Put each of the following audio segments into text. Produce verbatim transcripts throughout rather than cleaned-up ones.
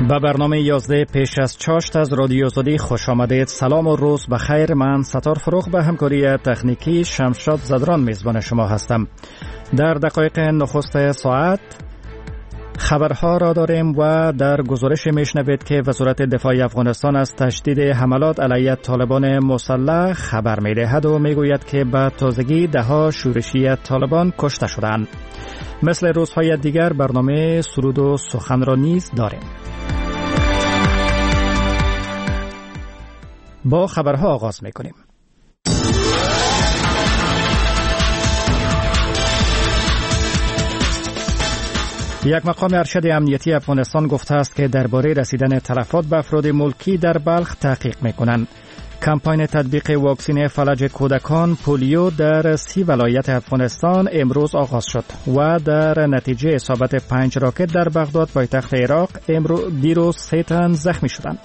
به برنامه یازده پیش از چاشت از رادیو آزادی خوش آمدید. سلام و روز بخیر. من ستار فروغ به همکاری تکنیکی شمشاد زدران میزبان شما هستم. در دقایق نخست ساعت خبرها را داریم و در گزارش میشنوید که وزارت دفاع افغانستان از تشدید حملات علیه طالبان مسلح خبر میدهد و میگوید که به تازگی دهها شورشی طالبان کشته شدند. مثل روزهای دیگر برنامه سرود و سخن را نیز داریم. با خبرها آغاز میکنیم. یک مقام ارشد امنیتی افغانستان گفته است که درباره رسیدن تلفات به افراد ملکی در بلخ تحقیق میکنند. کمپاین تطبیق واکسن فلج کودکان پولیو در سی ولایت افغانستان امروز آغاز شد و در نتیجه اصابت پنج راکت در بغداد پایتخت عراق امروز دیروز سه تن زخمی شدند.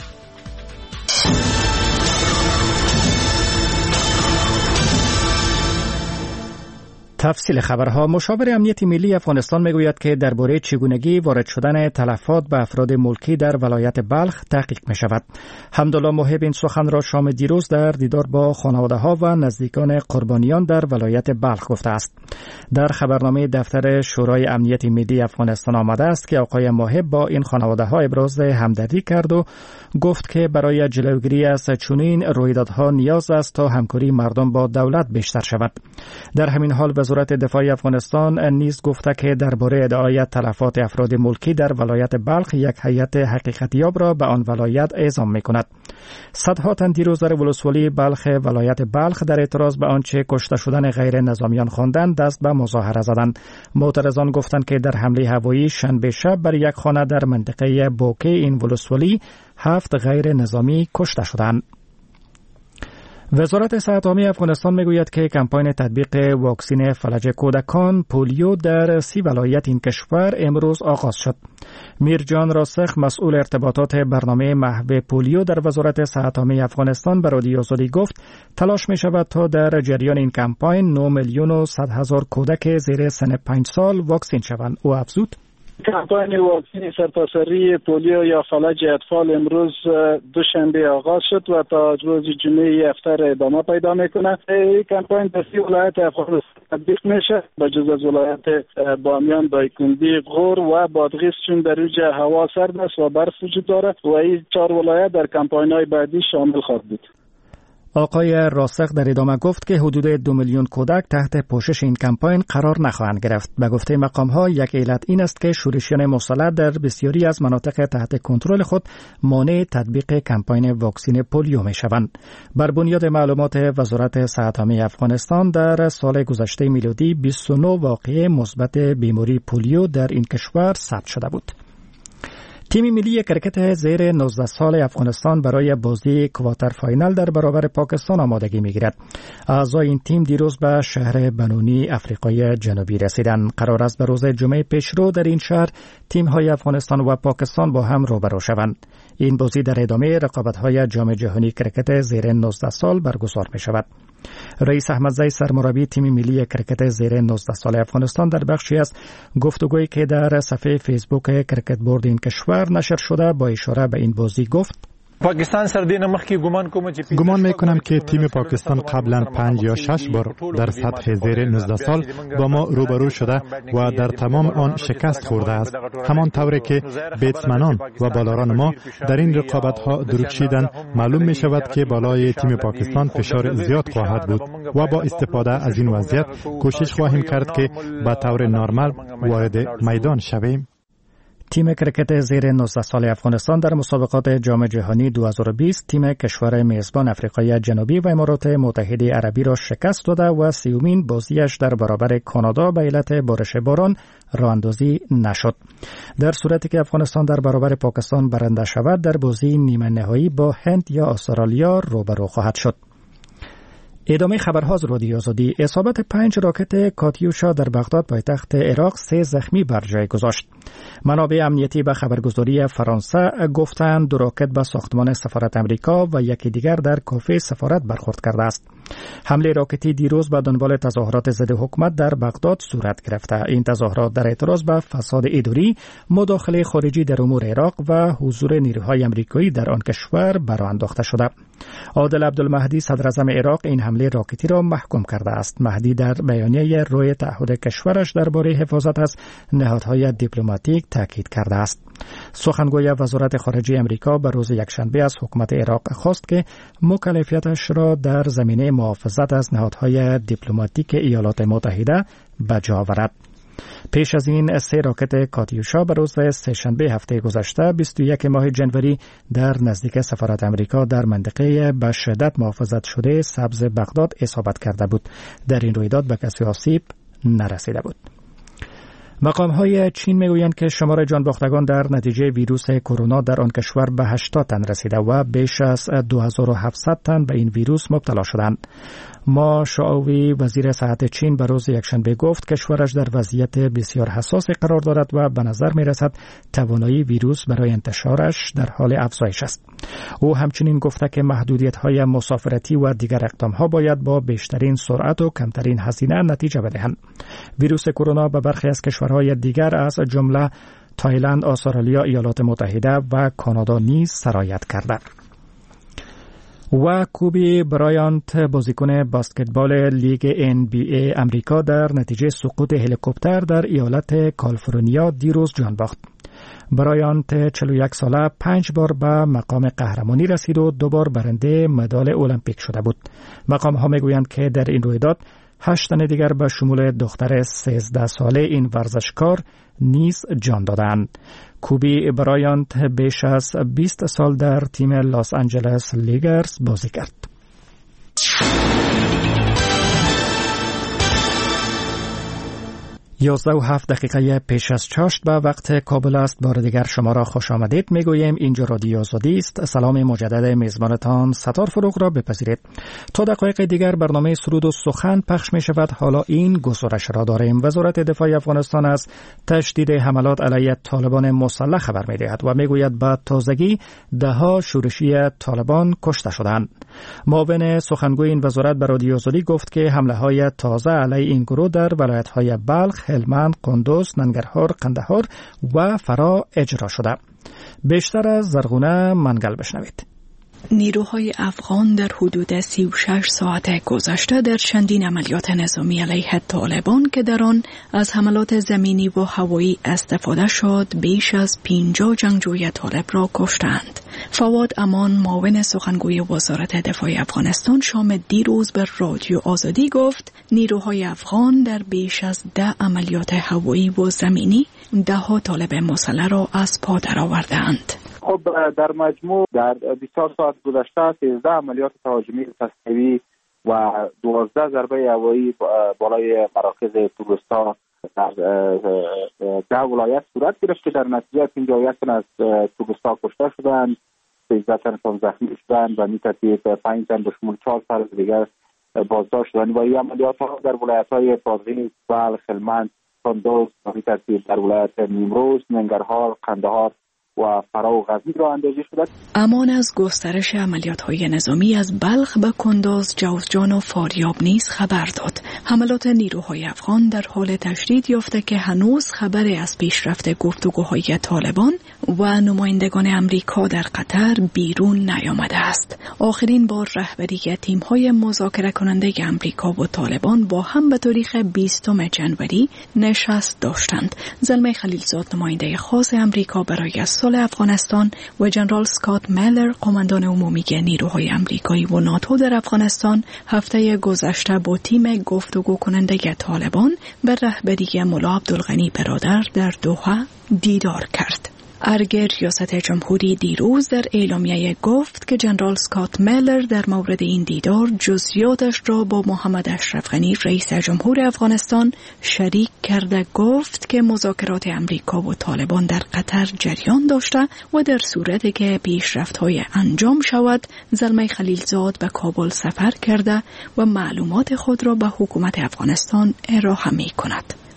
تفصیل خبرها. مشاور امنیت ملی افغانستان میگوید که درباره چگونگی وارد شدن تلفات به افراد ملکی در ولایت بلخ تحقیق می شود. حمدالله محب این سخن را شام دیروز در دیدار با خانواده ها و نزدیکان قربانیان در ولایت بلخ گفته است. در خبرنامه دفتر شورای امنیت ملی افغانستان آمده است که آقای محب با این خانواده ها ابراز همدردی کرد و گفت که برای جلوگیری از چنین رویدادها نیاز است تا همکاری مردم با دولت بیشتر شود. در همین حال وزارت دفاع افغانستان نیز گفته که درباره ادعای تلفات افراد ملکی در ولایت بلخ یک هیئت حقیقتیاب را به آن ولایت اعزام می‌کند. صدها تن دیروز در ولسوالی بلخ ولایت بلخ در اعتراض به آنچه کشته شدن غیر نظامیان خواندند دست به مظاهره زدند. معترضان گفتند که در حمله هوایی شنبه شب بر یک خانه در منطقه بوکه این ولسوالی هفت غیر نظامی کشته شدند. وزارت صحت عامه افغانستان میگوید که کمپاین تطبیق واکسن فلج کودکان پولیو در سی ولایت این کشور امروز آغاز شد. میرجان راسخ مسئول ارتباطات برنامه محو پولیو در وزارت صحت عامه افغانستان به رادیو آزادی گفت تلاش می شود تا در جریان این کمپاین نه میلیون و صد هزار کودک زیر سن پنج سال واکسین شوند. او افزود کمپاین واکسن سرتاسری پولیو یا فلج اطفال امروز دوشنبه آغاز شد و تا روز جمعه هفته ادامه پیدا میکنه. این کمپاین در سی ولایت افغانستان تطبیق میشه به جز از ولایت بامیان، دایکنډي، غور و بادغیس چون در اینجا هوا سرد است و برف وجود داره و این چهار ولایت در کمپاین های بعدی شامل خواهد بود. آقای راسخ در ادامه گفت که حدود دو میلیون کودک تحت پوشش این کمپاین قرار نخواهند گرفت. به گفته مقام‌ها یک علت این است که شورشیان مسلح در بسیاری از مناطق تحت کنترل خود مانع تطبیق کمپاین واکسن پولیو می‌شوند. بر بنیاد معلومات وزارت صحت عامه افغانستان در سال گذشته میلادی بیست و نه واقعه مثبت بیماری پولیو در این کشور ثبت شده بود. تیم ملی کرکت زیر نوزده سال افغانستان برای بازی کوارتر فاینال در برابر پاکستان آمادگی می‌گیرد. اعضای این تیم دیروز به شهر بنونی افریقای جنوبی رسیدند. قرار است به روز جمعه پیشرو در این شهر تیم‌های افغانستان و پاکستان با هم روبرو شوند. این بازی در ادامه رقابت‌های جام جهانی کرکت زیر نوزده سال برگزار می‌شود. رئیس احمدزی سرمربی تیم ملی کرکت زیر نوزده سال افغانستان در بخشی از گفتگویی که در صفحه فیسبوک کرکت بورد این کشور نشر شده با اشاره به این بازی گفت پاکستان سر دین مخکی گمان کوم چې گمان میکنم که تیم پاکستان قبلا پنج یا شش بار در سطح زیر نوزده سال با ما روبرو شده و در تمام آن شکست خورده است. همان طوری که بیتسمنان و بالاران ما در این رقابت ها درخشیدند، معلوم می شود که بالای تیم پاکستان فشار زیاد خواهد بود و با استفاده از این وضعیت کوشش خواهیم کرد که به طور نرمال وارد میدان شویم. تیم کرکت زیر نوزده سال افغانستان در مسابقات جام جهانی دو هزار و بیست تیم کشور میزبان افریقای جنوبی و امارات متحده عربی را شکست داده و سیومین بازیش در برابر کانادا به علت بارش باران راه اندازی نشد. در صورتی که افغانستان در برابر پاکستان برنده شود در بازی نیمه نهایی با هند یا استرالیا روبرو خواهد شد. ادامه خبرها از رادیو آزادی. اصابت پنج راکت کاتیوشا در بغداد پایتخت عراق سه زخمی بر جای گذاشت. منابع امنیتی به خبرگزاری فرانسه گفتند دو راکت به ساختمان سفارت امریکا و یکی دیگر در کافه سفارت برخورد کرده است. حمله راکتی دیروز به دنبال تظاهرات ضد حکومت در بغداد صورت گرفته. این تظاهرات در اعتراض به فساد اداری، مداخله خارجی در امور عراق و حضور نیروهای آمریکایی در آن کشور برآ انداخته شده. عادل عبدالمهدی صدر اعظم عراق این حمله راکتی را محکوم کرده است. مهدی در بیانیه روی تعهد کشورش درباره حفاظت از نهادهای دیپلماتیک تاکید کرده است. سخنگوی وزارت خارجه آمریکا به روز یکشنبه از حکومت عراق خواست که مکلفیتش را در زمینه محافظت از نهادهای دیپلماتیک ایالات متحده به جا آورد. پیش از این سه راکت کاتیوشا به روز سه‌شنبه هفته گذشته بیست و یکم ماه جنوری در نزدیک سفارت آمریکا در منطقه به شدت محافظت شده سبز بغداد اصابت کرده بود. در این رویداد به کسی آسیب نرسیده بود. مقام‌های چین میگویند که شمار جانباختگان در نتیجه ویروس کرونا در آن کشور به هشتاد تن رسیده و بیش از دو هزار و هفتصد تن به این ویروس مبتلا شدند. ما شعوی وزیر صحت چین به روز یکشنبه گفت کشورش در وضعیت بسیار حساسی قرار دارد و به نظر می رسد توانایی ویروس برای انتشارش در حال افزایش است. او همچنین گفته که محدودیت‌های مسافرتی و دیگر اقدام‌ها باید با بیشترین سرعت و کمترین هزینه نتیجه بدهند. ویروس کرونا به برخی از کشورهای دیگر از جمله تایلند، استرالیا، ایالات متحده و کانادا نیز سرایت کرده. و کوبی برایانت بازیکن بسکتبال لیگ ان بی ای امریکا در نتیجه سقوط هلیکوپتر در ایالت کالیفرنیا دیروز جان باخت. برایانت چهل و یک ساله پنج بار به مقام قهرمانی رسید و دو بار برنده مدال المپیک شده بود. مقام ها میگویند که در این رویداد هشت تن دیگر به شمول دختر سیزده ساله این ورزشکار نیز جان دادند. کوبی برایانت بیش از بیست سال در تیم لاس آنجلس لیگرز بازی کرد. یازده و هفت دقیقه پیش از چاشت به وقت کابل است. بار دیگر شما را خوش آمدید میگوییم. اینجا رادیو آزادی است. سلام مجدد میزبانتان ستار فروغ را بپذیرید. تا دقایق دیگر برنامه سرود و سخن پخش می شود. حالا این گزارش را داریم. وزارت دفاع افغانستان از تشدید حملات علیه طالبان مسلح خبر می دهد و میگوید به تازگی ده ها شورشی طالبان کشته شدند. معاون سخنگوی این وزارت به رادیو آزادی گفت که حمله های تازه علیه این گروه در ولایت های بلخ، هلمند، قندوز، ننگرهار، قندهار و فرا اجرا شده. بیشتر از زرغونه منگل بشنوید. نیروهای افغان در حدود سی و شش ساعت گذشته در چندین عملیات نظامی علیه طالبان که در آن از حملات زمینی و هوایی استفاده شد بیش از پنجاه جنگجوی طالب را کشتند. فواد امان معاون سخنگوی وزارت دفاع افغانستان شام دیروز به رادیو آزادی گفت نیروهای افغان در بیش از ده عملیات هوایی و زمینی ده ها طالب مسلح را از پا درآوردند. خب در مجموع در بیست و چهار ساعت گذشته سیزده عملیات تهاجمی تصویری و دوازده ضربه هوایی بالای مراکز تروریستا در ده ولایت صورت گرفت که در نتیجه پنجاه و یک تن از تروریستا کشته شدند، سیزده تن زخمی شدند و می‌ترتیب پنج تن به شمول چهار فرد دیگر بازداشت شدند و این عملیات ها در ولایت‌های بادغیس، بلخ، هلمند، قندوز و می‌ترتیب در ولایت نیمروز، ننگرهار، قندهار و فرا و غزنی را اندازه شده. امان از گسترش عملیات‌های نظامی از بلخ به کندوز، جوزجان و فاریاب نیز خبر داد. حملات نیروهای افغان در حال تشدید یافته که هنوز خبری از پیشرفت گفتگوهای طالبان و نمایندگان امریکا در قطر بیرون نیامده است. آخرین بار رهبری تیم‌های مذاکره کننده امریکا و طالبان با هم به تاریخ بیستم جنوری نشست داشتند. زلمه خلیلزاد نماینده خاص امریکا برای صلح افغانستان و جنرال اسکات میلر قماندان عمومی نیروهای امریکایی و ناتو در افغانستان هفته گذشته با تیم گفتگو کننده طالبان به رهبری ملا عبدالغنی برادر در دوحه دیدار کرد. ارگ ریاست جمهوری دیروز در اعلامیه گفت که جنرال اسکات میلر در مورد این دیدار جزئیاتش را با محمد اشرف غنی رئیس جمهور افغانستان شریک کرده. گفت که مذاکرات امریکا و طالبان در قطر جریان داشته و در صورتی که پیشرفت‌های انجام شود زلمه خلیلزاد به کابل سفر کرده و معلومات خود را به حکومت افغانستان ارائه می کند.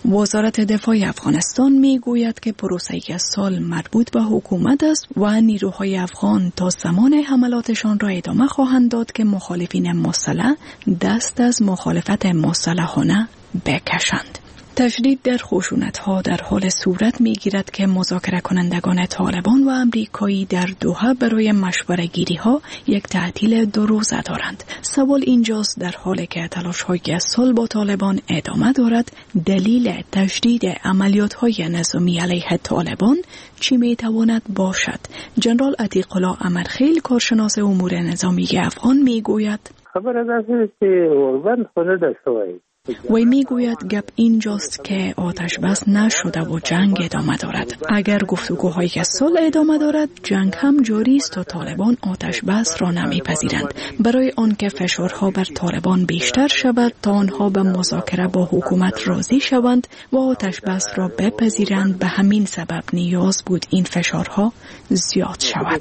وزارت دفاع افغانستان می گوید که پروسه سال مربوط به حکومت است و نیروهای افغان تا زمان حملاتشان را ادامه خواهند داد که مخالفین مسلح دست از مخالفت مسلحانه بکشند. تشدید در خشونت‌ها در حال صورت می‌گیرد که مذاکره کنندگان طالبان و امریکایی در دوحه برای مشورت گیری‌ها یک تعطیل دو روزه دارند. سوال اینجاست در حالی که تلاش‌های صلح با طالبان ادامه دارد، دلیل تشدید عملیات‌های نظامی علیه طالبان چی می‌تواند باشد؟ جنرال عتیق الله امرخیل کارشناس امور نظامی افغان می‌گوید خبر از است که اوربند خود داشته وی میگوید گپ اینجاست که آتش بس نشده و جنگ ادامه دارد. اگر گفتگوهای صلح ادامه دارد، جنگ هم جاری است تا طالبان آتش بس را نمیپذیرند. برای آنکه فشارها بر طالبان بیشتر شود تا آنها به مذاکره با حکومت راضی شوند و آتش بس را بپذیرند، به همین سبب نیاز بود این فشارها زیاد شود.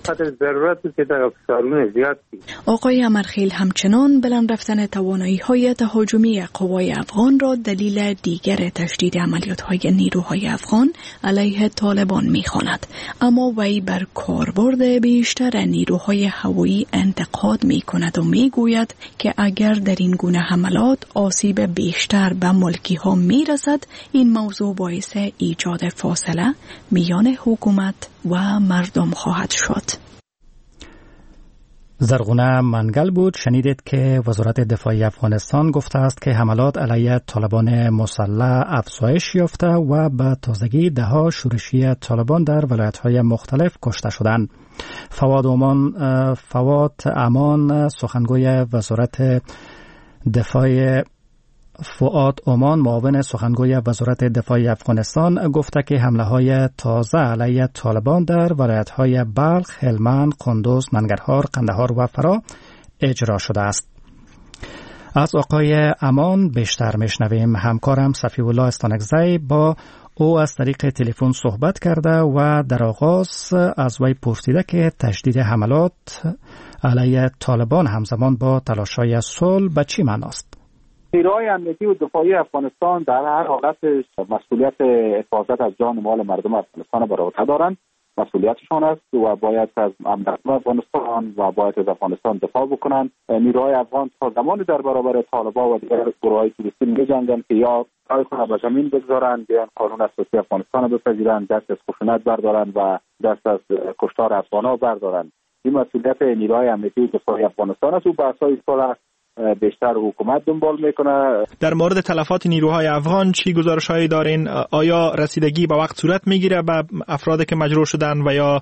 آقای امرخیل همچنان بلند رفتن توانایی‌های تهاجمی قوای افغان را دلیل دیگر تشدید عملیات‌های نیروهای افغان علیه طالبان می‌خواند، اما وی بر کاربرد بیشتر نیروهای هوایی انتقاد می‌کند و می‌گوید که اگر در این گونه حملات آسیب بیشتر به ملکی‌ها می‌رسد، این موضوع باعث ایجاد فاصله میان حکومت و مردم خواهد شد. زرغونه منگل بود. شنیدید که وزارت دفاع افغانستان گفته است که حملات علیه طالبان مسلح افزایش یافته و به تازگی ده‌ها شورشی طالبان در ولایت‌های مختلف کشته شدند. فواد امان فواد امان سخنگوی وزارت دفاع فؤاد امان معاون سخنگوی وزارت دفاع افغانستان گفته که حمله‌های تازه علیه طالبان در ولایت‌های بلخ، هلمند، قندوز، ننگرهار، قندهار و فرا اجرا شده است. از آقای امان بیشتر میشنویم. همکارم صفی الله استانکزی با او از طریق تلفن صحبت کرده و در آغاز از وی پرسیده که تشدید حملات علیه طالبان همزمان با تلاش‌های صلح به چی معناست؟ نیروهای امنیتی و دفاعی افغانستان در هر حالت مسئولیت حفاظت از جان و مال مردم افغانستان بر عهده دارند. مسئولیتشان است و باید از امنیت افغانستان و باید از افغانستان دفاع بکنند. نیروهای افغان تا زمانی در برابر طالبان و دیگر گروه‌های توریستی می‌جنگند که یا پای خود به زمین بگذارند، یا قانون اساسی افغانستان را بپذیرند، دست از خشونت بردارند و دست از کشتار افغان‌ها بردارند. این مسئولیت نیروهای امنیتی و دفاعی افغانستان است و به اساس صلح بیشتر حکومت دنبال میکنه. در مورد تلفات نیروهای افغان چی گزارش‌هایی دارین؟ آیا رسیدگی به وقت صورت میگیره به افرادی که مجروح شدن و یا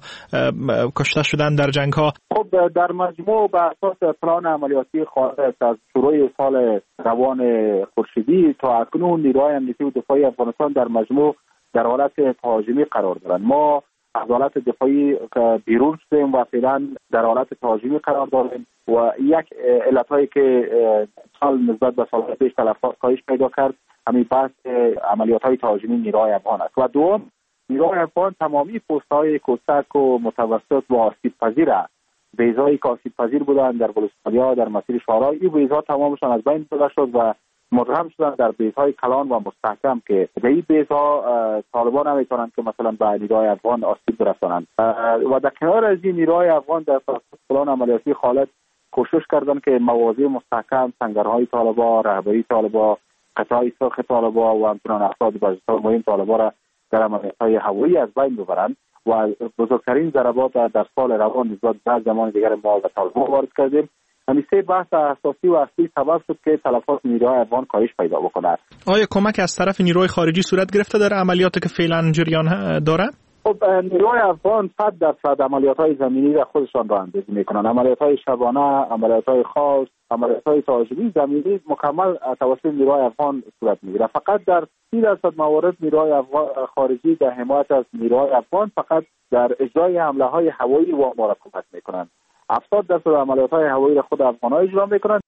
کشته شدن در جنگ‌ها؟ خب در مجموع به اساس پلان عملیاتی خالص از شروع سال روان خورشیدی تا اکنون نیروهای امنیتی و دفاعی افغانستان در مجموع در حالت تهاجمی قرار دارند. ما از حالت دفاعی بیرون شدیم و فعلا در حالت تهاجمی قرار داریم و یک علتهایی که سال نسبت به سال پیش تلفات کاهش پیدا کرد همین بحث عملیات‌های تهاجمی نیروهای افغان است. و دوم، نیروهای افغان تمامی پست‌های کوچک و متوسط و آسیب پذیر است. بیضایی که آسیب پذیر بودند در بلوچستان، در مسیر شورای، این بیضا تمامشان از بین برده شد و مدغم شدن در بیضای کلان و مستحکم که به این بیضا طالبان نمیتونند که مثلا به نیروهای افغان آسیب برسانند. و در کنار از این نیروهای افغان در پلان عملیاتی خالد کوشش کردن که مواضع مستحکم، سنگرهای طالبان، رهبری طالبان، قطاع سرخ طالبان و همچنان افراد بسیار مهم طالبان را در عملیات‌های هوایی از بین ببرند و بزرگترین ضربات در سال روان نسبت به زمان دیگر ما به طالبان وارد کردیم. همین سه بحث اساسی و اصلی سبب شد که تلفات نیروهای افغان کاهش پیدا بکنه. آیا کمک از طرف نیروهای خارجی صورت گرفته در عملیاتی که فعلا جریان داره؟ خب نیروهای افغان صد درصد عملیات‌های زمینی را خودشان رانندگی میکنند. عملیات‌های شبانه، عملیات‌های خاص، عملیات‌های تهاجمی زمینی مکمل توسط نیروهای افغان صورت میگیره. فقط در سی درصد موارد نیروهای افغان خارجی در حمایت از نیروهای افغان فقط در اجرای حمله‌های هوایی و مراقبت میکنند. هفتاد درصد عملیات‌های هوایی را خود افغان‌ها اجرا میکنند.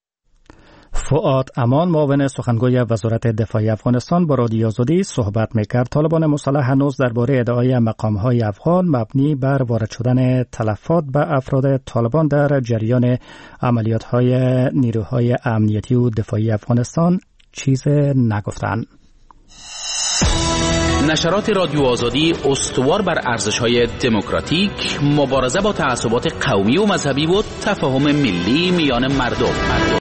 فؤاد امان معاون سخنگوی وزارت دفاع افغانستان با رادیو آزادی صحبت میکرد. طالبان مسلح هنوز درباره ادعای مقام‌های افغان مبنی بر وارد شدن تلفات به افراد طالبان در جریان عملیات‌های نیروهای امنیتی و دفاعی افغانستان چیز نگفتند. نشرات رادیو آزادی استوار بر ارزش‌های دموکراتیک، مبارزه با تعصبات قومی و مذهبی و تفاهم ملی میان مردم.